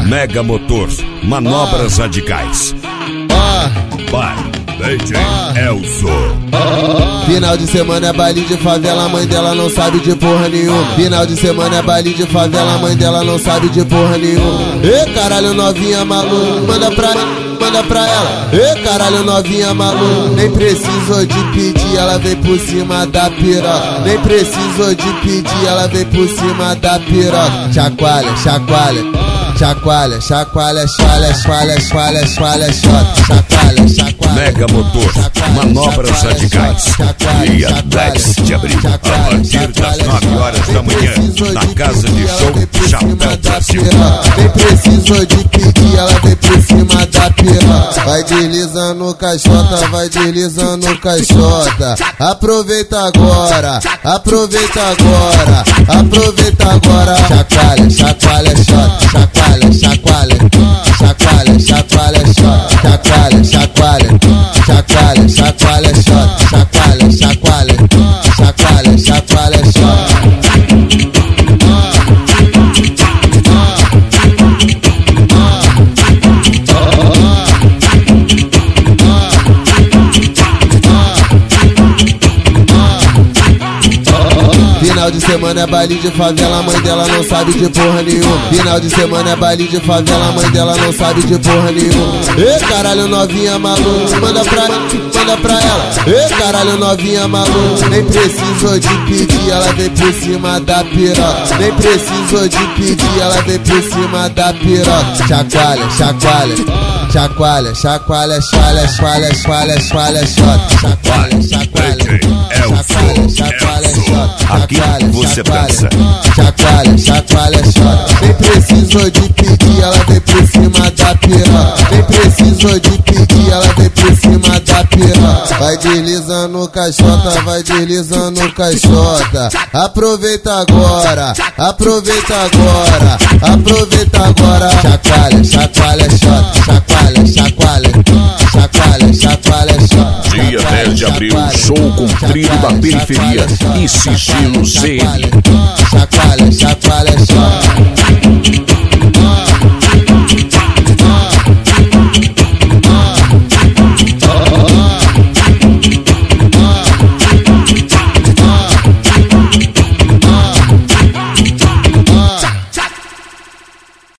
Mega Motors, manobras radicais. Vai, DJ Elzo. Final de semana é baile de favela, a mãe dela não sabe de porra nenhuma. Final de semana é baile de favela, a mãe dela não sabe de porra nenhuma. Ê, caralho, novinha maluca, manda pra ela. Ê, caralho, novinha maluca, nem precisou de pedir, ela vem por cima da piroca. Nem precisou de pedir, ela vem por cima da piroca. Chacoalha, chacoalha. Chacoalha, chacoalha, chacoalha, chacoalha, chacoalha, chacoalha, chacoalha, chacoalha. Mega Motor, manobras radicais. Dia 10 de abril, a partir das 9 horas da manhã, na casa de show Chapéu Brasil. Nem precisou de pedir, ela vem por cima da piroca. Vai deslizando caixota, vai deslizando caixota. Aproveita agora, aproveita agora, aproveita agora. Chacoalha, chacoalha, chacoalha. Chacoalha, chacoalha, chacoalha, chacoalha, chacoalha, chacoalha, chacoalha, chacoalha, chacoalha, chacoalha, chacoalha, chacoalha. Final de semana é baile de favela, a mãe dela não sabe de porra nenhuma. Final de semana é baile de favela, a mãe dela não sabe de porra nenhuma. Ê, caralho, novinha maluca, manda pra ela. Ê, caralho, novinha maluca, nem precisou de pedir, ela vem por cima da piroca. Nem precisou de pedir, ela vem por cima da piroca. Chacoalha, chacoalha, chacoalha, chacoalha, chacoalha, chacoalha, chacoalha, chacoalha, chacoalha, chacoalha, chacoalha, Aqui você dança. Chacoalha, chacoalha, chacoalha. Nem precisou de pedir, ela vem por cima da piroca. Nem precisou de pedir, ela vem por cima da piroca. Vai deslizando caixota, vai deslizando caixota. Aproveita agora, aproveita agora, aproveita agora. Chacoalha, chacoalha, chacoalha, chacoalha, chacoalha, chacoalha, chacoalha. Dia 10 de abril, show com trio da periferia e sigilo ZN. Chacoalha, chacoalha, chacoalha.